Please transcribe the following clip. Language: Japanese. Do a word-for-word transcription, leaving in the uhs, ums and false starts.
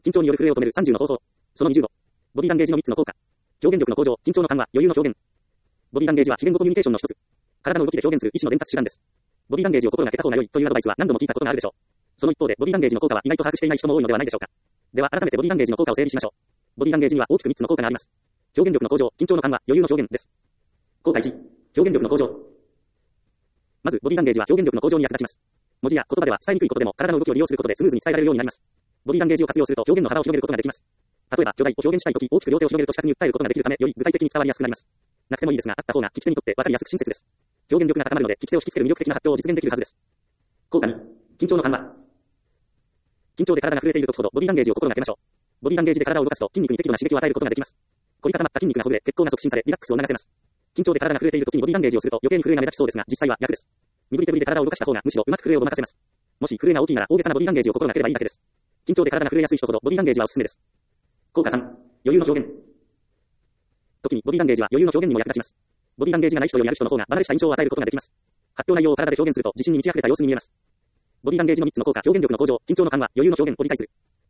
緊張による震えを止めるさんじゅうの方法。そのにじゅうご。ボディランゲージのみっつの効果。表現力の向上、緊張の緩和、余裕の表現。ボディランゲージは非言語コミュニケーションの一つ。体の動きで表現する意思の伝達手段です。ボディランゲージを心がけた方が良いというアドバイスは何度も聞いたことがあるでしょう。その一方でボディランゲージの効果は意外と把握していない人も多いのではないでしょうか。では改めてボディランゲージの効果を整理しましょう。ボディランゲージには大きくみっつの効果があります。表現力の向上、緊張の緩和、余裕の表現です。効果いち、表現力の向上。まずボディランゲージは表現力の向上に役立ちます。文字や言葉では伝えにくいことでも体の動きを利用することでスムーズに伝えられるようになります。ボディランゲージを活用すると表現の幅を広げることができます。例えば巨大を表現したいとき大きく両手を広げると視覚に訴えることができるためより具体的に伝わりやすくなります。なくてもいいですがあった方が聞き手にとって分かりやすく親切です。表現力が高まるので聞き手を引きつける魅力的な発表を実現できるはずです。効果に、緊張の緩和。緊張で体が震えているときほどボディランゲージを心がけましょう。ボディランゲージで体を動かすと筋肉に適度な刺激を与えることができます。凝り固まった筋肉がほぐれ血行が促進されリラックスを促せます。緊張で体が震えているときにボディランゲージをすると余計に震えが目立ちそうですが実際は逆です。身振り手振りで体を動かした方がむしろうまく震えをごまかせます。もし震えが大きいなら大げさなボディランゲージを心がければいいだけです。緊張で体が震えやすい人ほどボディランゲージはおすすめです。効果さん、余裕の表現。時にボディランゲージは余裕の表現にも役立ちます。ボディランゲージがない人よりある人の方が離れした印象を与えることができます。発表内容を体で表現すると自信に満ち溢れた様子に見えます。ボディランゲージのみっつの効果、表現力の向上、緊張の緩和、余裕の表現を理解する。